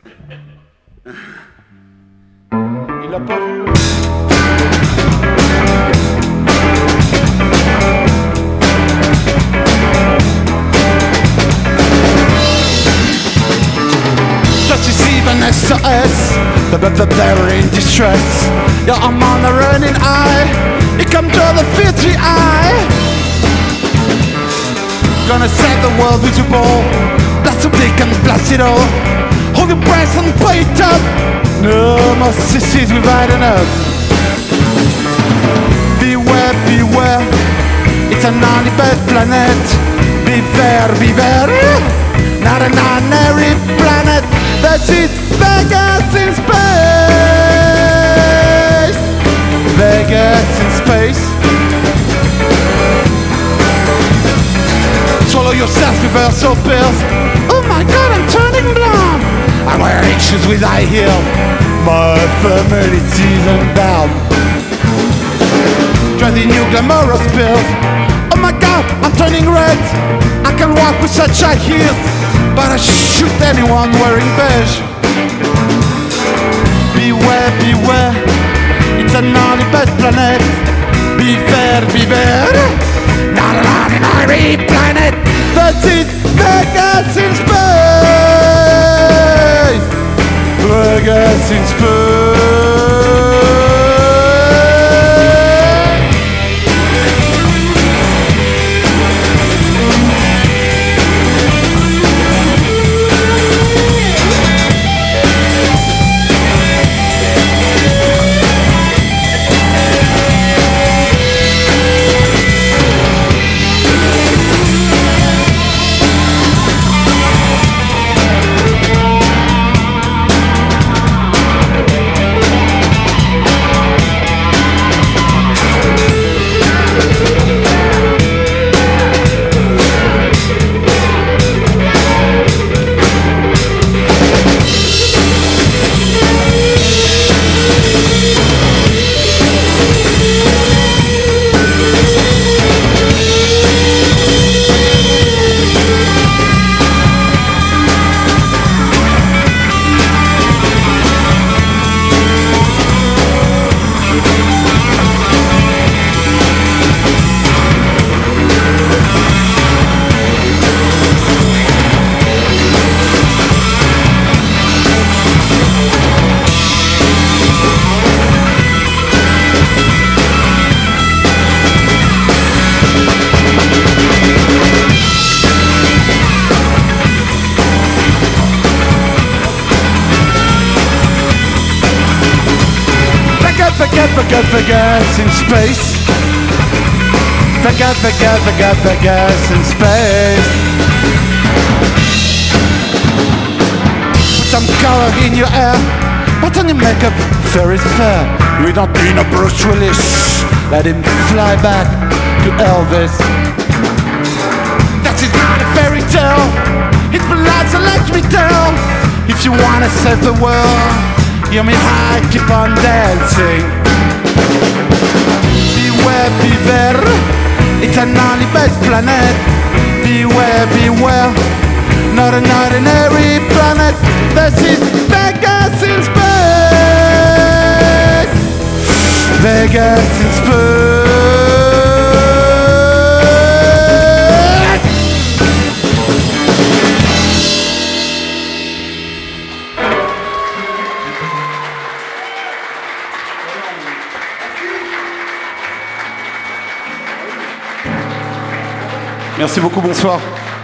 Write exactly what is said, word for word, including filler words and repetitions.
Il l'a pas vu. Just to see Vanessa S, the but they're in distress. Yeah, I'm on a running eye. It comes to the fifty eye. Gonna set the world visible. Blast the blick and blast it all. Hold your breath and play it up. No more sissies, we've had enough. Beware, beware. It's an undeveloped planet. Be fair, be fair. Not an ordinary planet. That's it, Vegas in space. Vegas in space. Swallow yourself, reversal pills. Oh my god, I'm turning blonde. I wear shoes with high heel. My family season down. Try the new glamorous pills. Oh my god, I'm turning red. I can walk with such high heels, but I shoot anyone wearing beige. Beware, beware. It's an undeveloped planet. Be fair, be fair. Not an ordinary planet. That's it, Vegas in space. Vegas in space. Forget, forget, forget in space. Forget, forget, forget, forget in space. Put some color in your hair. Put on your makeup, fair is fair. We don't need a Bruce Willis. Let him fly back to Elvis. That is not a fairy tale. It's blood, so let me tell. If you wanna save the world, hear me high, keep on dancing. Beware, beware. It's an undeveloped planet. Beware, beware. Not an ordinary planet. This is Vegas in space. Vegas in space. Merci beaucoup, bonsoir.